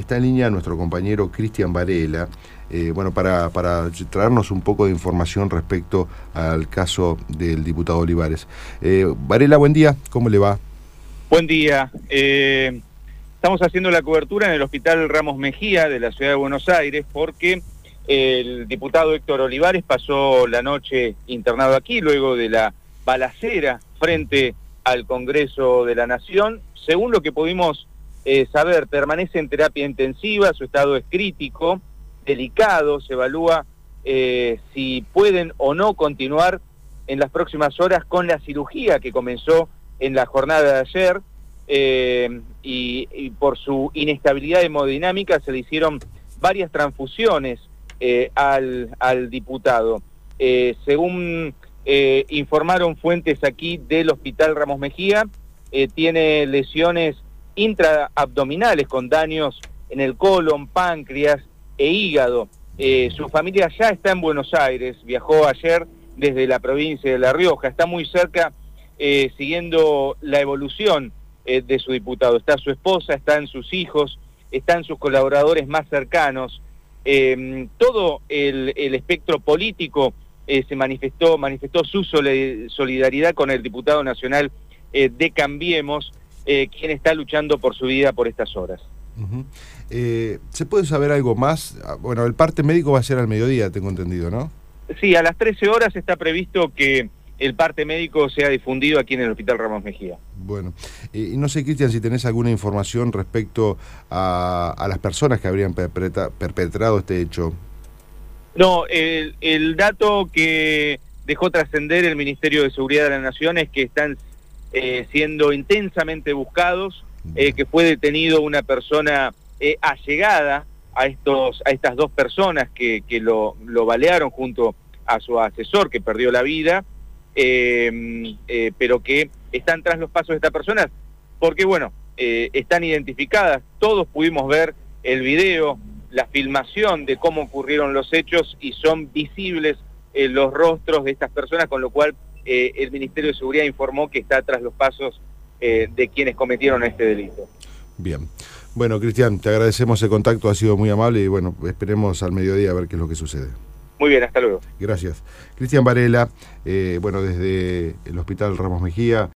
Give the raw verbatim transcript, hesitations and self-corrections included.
está en línea nuestro compañero Cristian Varela, eh, bueno, para, para traernos un poco de información respecto al caso del diputado Olivares. Eh, Varela, buen día, ¿cómo le va? Buen día. Eh, estamos haciendo la cobertura en el Hospital Ramos Mejía de la Ciudad de Buenos Aires porque el diputado Héctor Olivares pasó la noche internado aquí luego de la balacera frente al Congreso de la Nación. Según lo que pudimos eh, saber, permanece en terapia intensiva, su estado es crítico, delicado, se evalúa eh, si pueden o no continuar en las próximas horas con la cirugía que comenzó en la jornada de ayer, eh, y, y por su inestabilidad hemodinámica se le hicieron varias transfusiones eh, al, al diputado. Eh, según eh, informaron fuentes aquí del Hospital Ramos Mejía, eh, tiene lesiones intraabdominales con daños en el colon, páncreas e hígado. Eh, su familia ya está en Buenos Aires, viajó ayer desde la provincia de La Rioja, está muy cerca Eh, siguiendo la evolución eh, de su diputado. Está su esposa, están sus hijos, están sus colaboradores más cercanos. Eh, todo el, el espectro político eh, se manifestó, manifestó su solidaridad con el diputado nacional eh, de Cambiemos, eh, quien está luchando por su vida por estas horas. Uh-huh. eh, ¿Se puede saber algo más? Bueno, el parte médico va a ser al mediodía, tengo entendido, ¿no? Sí, a las trece horas está previsto que el parte médico sea difundido aquí en el Hospital Ramos Mejía. Bueno, eh, y no sé, Cristian, si tenés alguna información respecto a, a las personas que habrían perpetra, perpetrado este hecho. No, el, el dato que dejó trascender el Ministerio de Seguridad de la Nación es que están eh, siendo intensamente buscados, eh, que fue detenido una persona eh, allegada a, estos, a estas dos personas que, que lo, lo balearon junto a su asesor, que perdió la vida. Eh, eh, pero que están tras los pasos de estas personas, porque bueno, eh, están identificadas, todos pudimos ver el video, la filmación de cómo ocurrieron los hechos y son visibles eh, los rostros de estas personas, con lo cual eh, el Ministerio de Seguridad informó que está tras los pasos eh, de quienes cometieron este delito. Bien. Bueno, Cristian, te agradecemos el contacto, ha sido muy amable y bueno, esperemos al mediodía a ver qué es lo que sucede. Muy bien, hasta luego. Gracias. Cristian Varela, eh, bueno, desde el Hospital Ramos Mejía.